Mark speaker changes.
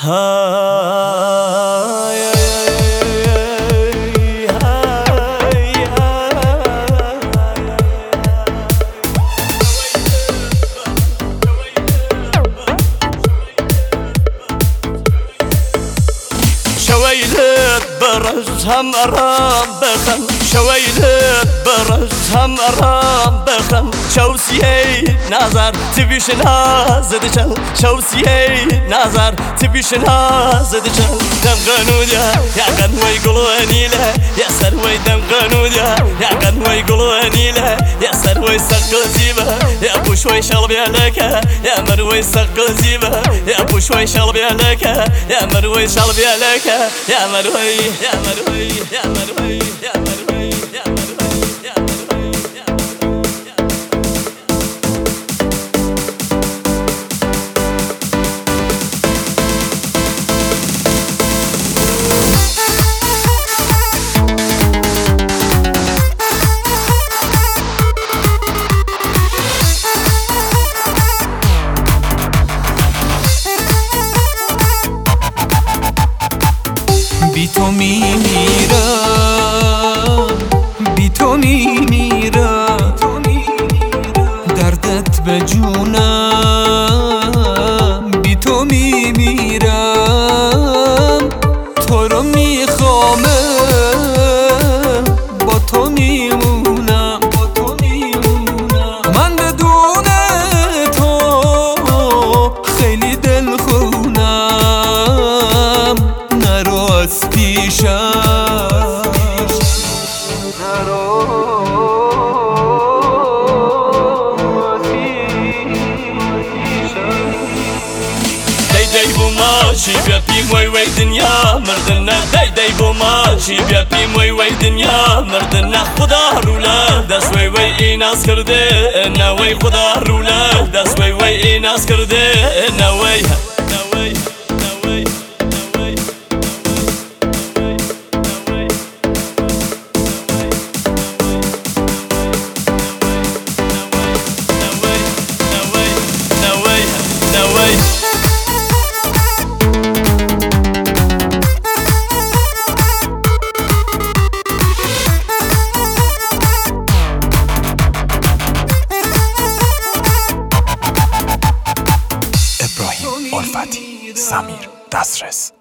Speaker 1: شويلت برز هم أرام بخن شويلت برز هم أرام بخن شوسيهي نظر تبيش نازدشل شوسيهي نظر تبيش نازدشل دم قنوديا يا قنوي قلواني له يا سروي دم قنوديا يا قنوي قلواني له يا سروي سقل زيبه يا ابو شوي شلبي لك يا مروي سقل زيبه يا ابو شوي شلبي لك يا مروي شلبي لك يا مروي يا مروي يا مروي يا مروي يا مروي يا مروي يا
Speaker 2: بی تو میمیرم بی تو میمیرم دردت به جونم بی تو میمیرم تو رو میخوام با تو میمونم من بدون تو خیلی دلخونم نرو از پیشم
Speaker 1: دای بو ماشی بیا پی موی وی دنیا مردنا دای بو ماشی بیا پی موی وی دنیا مردنا خدا رولا دست وی وی ایناس کرده نوی خدا رولا دست وی وی ایناس کرده نوی نوی نوی
Speaker 3: ابراهیم الفتی، سمیر دسترس.